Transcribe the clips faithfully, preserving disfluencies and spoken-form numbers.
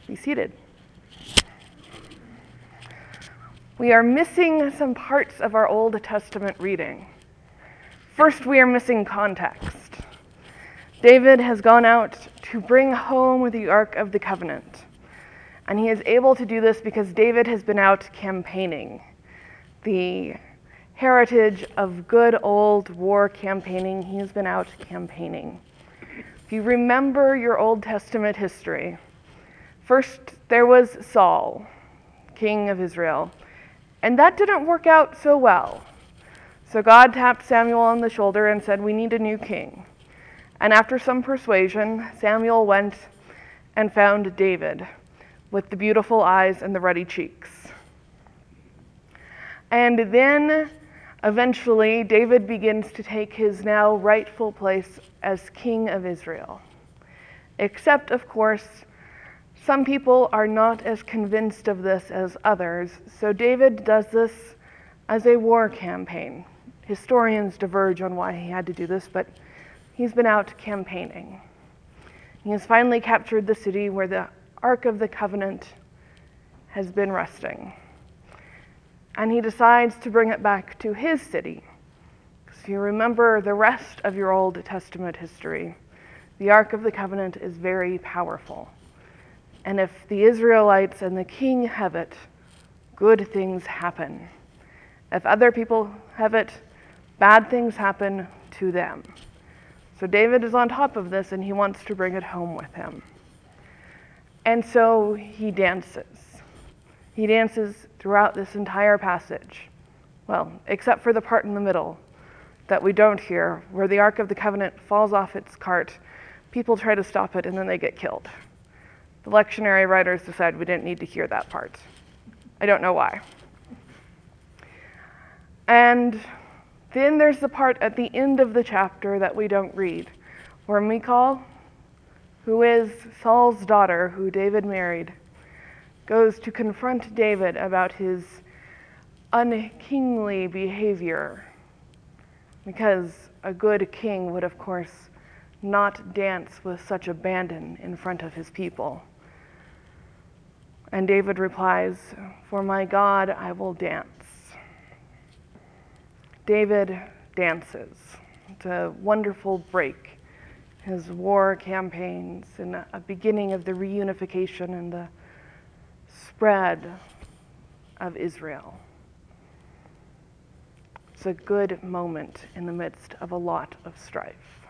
Be seated. We are missing some parts of our Old Testament reading. First, we are missing context. David has gone out to bring home the Ark of the Covenant, and he is able to do this because David has been out campaigning. The heritage of good old war campaigning, he has been out campaigning. If you remember your Old Testament history, first there was Saul, king of Israel, and that didn't work out so well. So God tapped Samuel on the shoulder and said, "We need a new king." And after some persuasion, Samuel went and found David with the beautiful eyes and the ruddy cheeks. And then eventually David begins to take his now rightful place as king of Israel. Except, of course, some people are not as convinced of this as others, so David does this as a war campaign. Historians diverge on why he had to do this, but he's been out campaigning. He has finally captured the city where the Ark of the Covenant has been resting. And he decides to bring it back to his city. Because if you remember the rest of your Old Testament history, the Ark of the Covenant is very powerful. And if the Israelites and the king have it, good things happen. If other people have it, bad things happen to them. So David is on top of this, and he wants to bring it home with him. And so he dances. He dances throughout this entire passage. Well, except for the part in the middle that we don't hear, where the Ark of the Covenant falls off its cart. People try to stop it, and then they get killed. The lectionary writers decided we didn't need to hear that part. I don't know why. And then there's the part at the end of the chapter that we don't read, where Michal, who is Saul's daughter, who David married, goes to confront David about his unkingly behavior, because a good king would, of course, not dance with such abandon in front of his people. And David replies, "For my God, I will dance." David dances. It's a wonderful break. His war campaigns and a beginning of the reunification and the spread of Israel. It's a good moment in the midst of a lot of strife.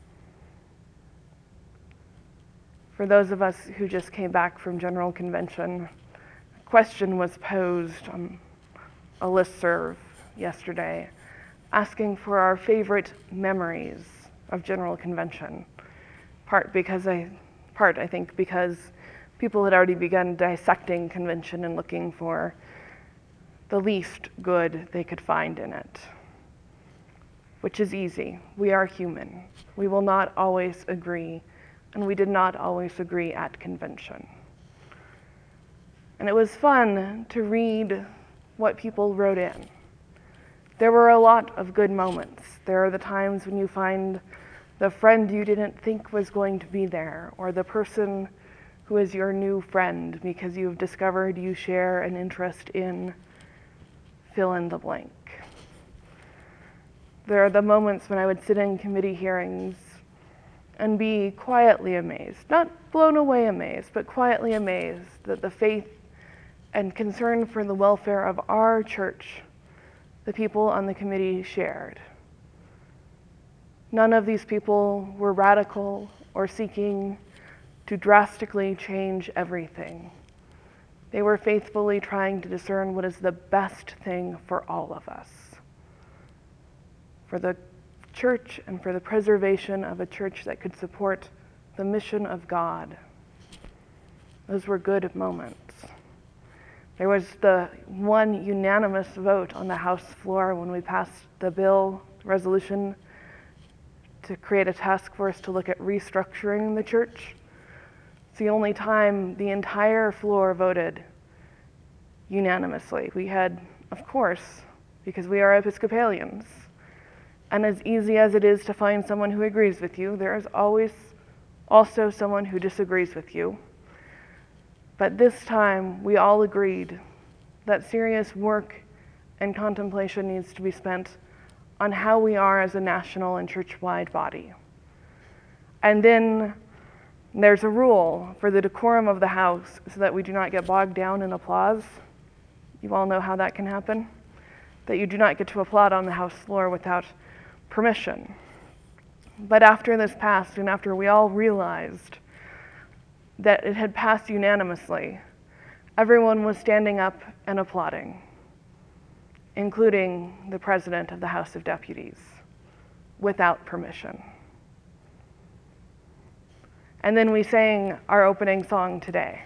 For those of us who just came back from General Convention, a question was posed on a listserv yesterday, asking for our favorite memories of General Convention. Part because I, part I think because people had already begun dissecting convention and looking for the least good they could find in it, which is easy. We are human. We will not always agree, and we did not always agree at convention. And it was fun to read what people wrote in. There were a lot of good moments. There are the times when you find the friend you didn't think was going to be there, or the person who is your new friend because you've discovered you share an interest in fill in the blank. There are the moments when I would sit in committee hearings and be quietly amazed, not blown away amazed, but quietly amazed that the faith and concern for the welfare of our church the people on the committee shared. None of these people were radical or seeking to drastically change everything. They were faithfully trying to discern what is the best thing for all of us, for the church and for the preservation of a church that could support the mission of God. Those were good moments. There was the one unanimous vote on the House floor when we passed the bill, resolution, to create a task force to look at restructuring the church. It's the only time the entire floor voted unanimously. We had, of course, because we are Episcopalians, and as easy as it is to find someone who agrees with you, there is always also someone who disagrees with you. But this time, we all agreed that serious work and contemplation needs to be spent on how we are as a national and church-wide body. And then there's a rule for the decorum of the House so that we do not get bogged down in applause. You all know how that can happen. That you do not get to applaud on the House floor without permission. But after this passed, and after we all realized that it had passed unanimously, everyone was standing up and applauding, including the President of the House of Deputies, without permission. And then we sang our opening song today.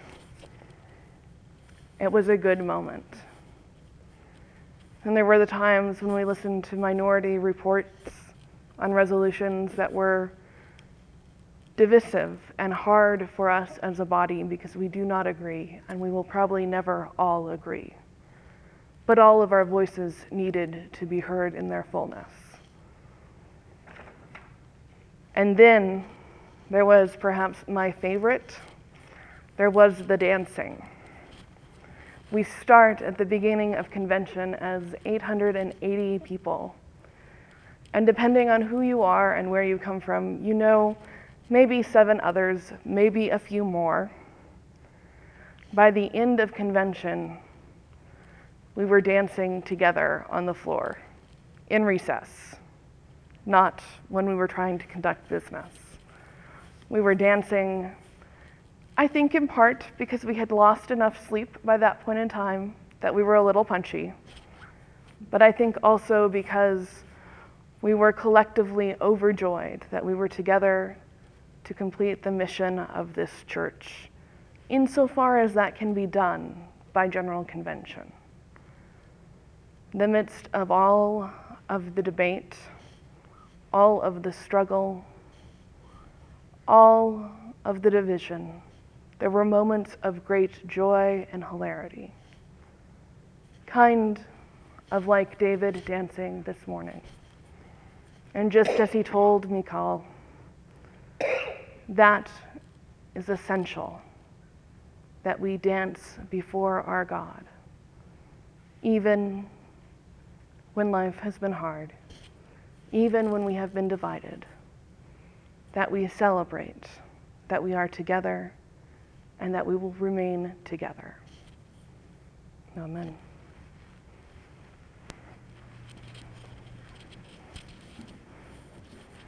It was a good moment. And there were the times when we listened to minority reports on resolutions that were divisive and hard for us as a body because we do not agree, and we will probably never all agree. But all of our voices needed to be heard in their fullness. And then there was perhaps my favorite. There was the dancing. We start at the beginning of convention as eight hundred eighty people. And depending on who you are and where you come from, you know maybe seven others, maybe a few more. By the end of convention, we were dancing together on the floor in recess, not when we were trying to conduct business. We were dancing, I think in part because we had lost enough sleep by that point in time that we were a little punchy, but I think also because we were collectively overjoyed that we were together to complete the mission of this church, insofar as that can be done by General Convention. In the midst of all of the debate, all of the struggle, all of the division, there were moments of great joy and hilarity, kind of like David dancing this morning. And just as he told Michal, that is essential, that we dance before our God, even when life has been hard, even when we have been divided, that we celebrate that we are together and that we will remain together. Amen.